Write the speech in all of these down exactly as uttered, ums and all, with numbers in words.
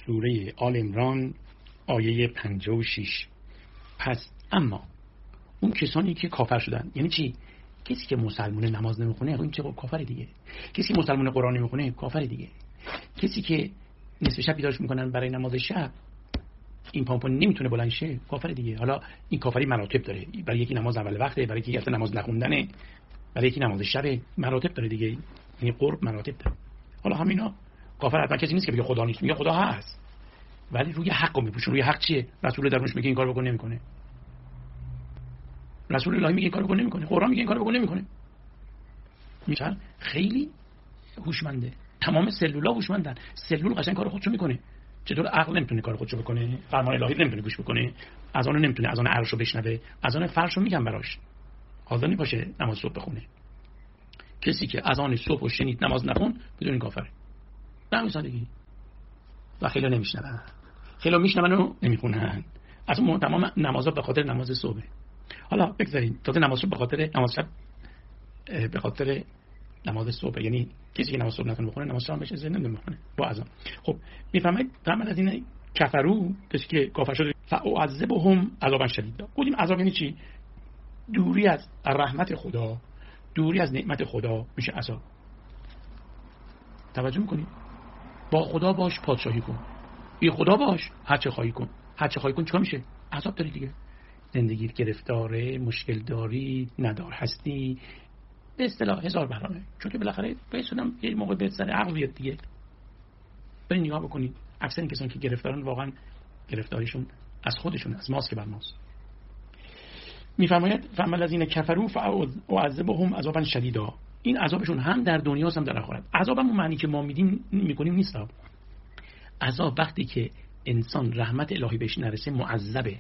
سوره آل عمران آیه پنجاه و شش. پس اما اون کسانی که کافر شدن، یعنی چی؟ کسی که مسلمون نماز نمیخونه این چه کافر دیگه. کسی که مسلمون قرآن نمیخونه کافر دیگه. کسی که نصف شب بیدارش میکنن برای نماز شب این پامپون نمیتونه بلند شه کافر دیگه. حالا این کافری مراتب داره، برای یکی نماز اول وقته، برای یکی اصلا نماز نخوندنه، برای یکی نماز شب، مراتب داره دیگه. یعنی قرب مراتب داره. حالا همینا کافر حتما کسی نیست که بگه خدا نیست، میگه خدا هست ولی روی حق میپوشه. روی حق چیه؟ رسول درونش میگه این کارو بکن نمیکنه، رسول الله میگه این کارو بکن نمیکنه، قرآن میگه این کارو بکن نمیکنه. میگه خیلی هوشمنده، تمام سلولا هوشمندن. سلول قشنگ کار خودشو میکنه. چطور عقل نمیتونه کار خودشو بکنه؟ فرمان الهی نمیتونه گوش بکنه، اذان نمیتونه اذان عرشو بشنوه، اذان فرشو میگم براش حاضر نمیشه نماز صبح بخونه. کسی که اذان صبحو شنید نماز نخون بدون کافره. به همین سادگی. و خیلی نمیشنون، خیلی میشنون و نمیخونن. اصلا تمام نمازها به خاطر نماز صبح. حالا بگذارید تازه نماز صبح به خاطر نماز شب، به خاطر نماز صبح، یعنی کسی که نماز صبح نکنه بخونه نماز شب بشه زنده نمیخونه با اذان. خب میفهمید تعامل از این کفرو، کسی که کافر شده، فاعذبهم عذابا شدیدا. گفتیم عذاب یعنی چی؟ دوری از رحمت خدا، دوری از نعمت خدا میشه عذاب. توجه میکنید؟ با خدا باش پادشاهی کن، بی خدا باش هر چه خواهی کن. هر چه خواهی کن چیکار میشه؟ عذاب داری دیگه. زندگی گرفتاره، مشکل داری، ندار هستی، به اصطلاح هزار برنامه. چون که بالاخره بایستونم یه موقع به سر عقل بیاد دیگه. برین نگاه بکنید اکثر این کسانی که گرفتارن واقعا گرفتاریشون از خودشون، از ماست که بر ماست. میفرماید فعمل از این کفروا فاعذبهم عذابا شدیدا. این عذابشون هم در دنیا هم در آخرت. عذاب هم معنی که ما میدیم میکنیم نیست. عذاب وقتی که انسان رحمت الهی بهش نرسه معذبه.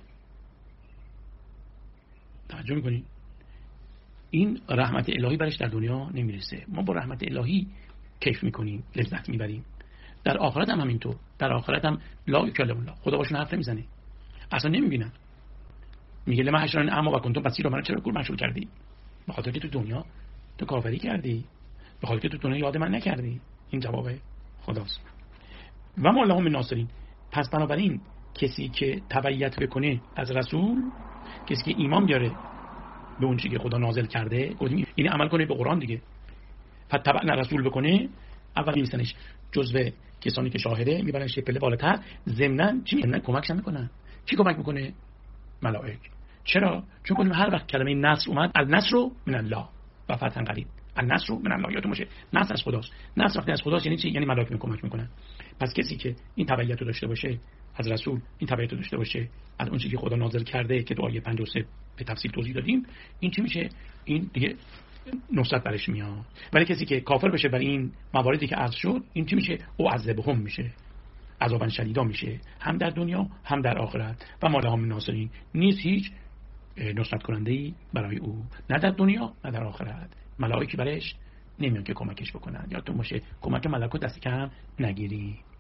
توجه میکنی؟ این رحمت الهی برش در دنیا نمیرسه. ما با رحمت الهی کیف میکنیم، لذت میبریم. در آخرت هم همینطور. در آخرت هم لا یکلم الله، خدا باشون حرف نمیزنه، اصلا نمیبینن. میگه لما حشرن اما و کنتم بصیرا، من چرا کور مشغول کردی؟ به خاطر که تو دنیا تو کافری کردی، به خاطر که تو دنیا یاد من نکردی. این جواب خداست. و ما لهم من ناصرین. پس بنابراین کسی که تبعیت بکنه از رسول، کسی که ایمان بیاره به اون چیزی که خدا نازل کرده، گفتیم این عمل کنه به قرآن دیگه، فتبعنا رسول بکنه، اول میسنش جزو کسانی که شاهده میبرنش پله بالاتر. ضمناً چی میکنن؟ کمکش میکنن. کی کمک میکنه؟ ملائک. چرا؟ چون گفتیم هر وقت کلمه نصر اومد، النصر من الله و فتح قریب. النصر من الله، یادتون باشه نصر از خداست. نصر وقتی از خداست یعنی چی؟ یعنی ملائک کمک میکنن. پس کسی که این تبعیت رو داشته باشه از رسول، این تبعیت رو داشته باشه از اون چیزی که خدا نازل کرده که تو آیه پنجاه و سه به تفصیل توضیح دادیم، این چی میشه؟ این دیگه نصرت برش میاد. ولی کسی که کافر بشه بر این مواردی که عرض شد، این چی میشه؟ او عذابهم میشه، عذابا شدیدا میشه، هم در دنیا هم در آخرت. و ما لهم من ناصرین، نیست هیچ نصرت کننده‌ای برای او، نه در دنیا نه در آخرت. ملائکه برش نمیان که کمکش بکنن. یادتون باشه کمک ملائکه دست کم نگیری.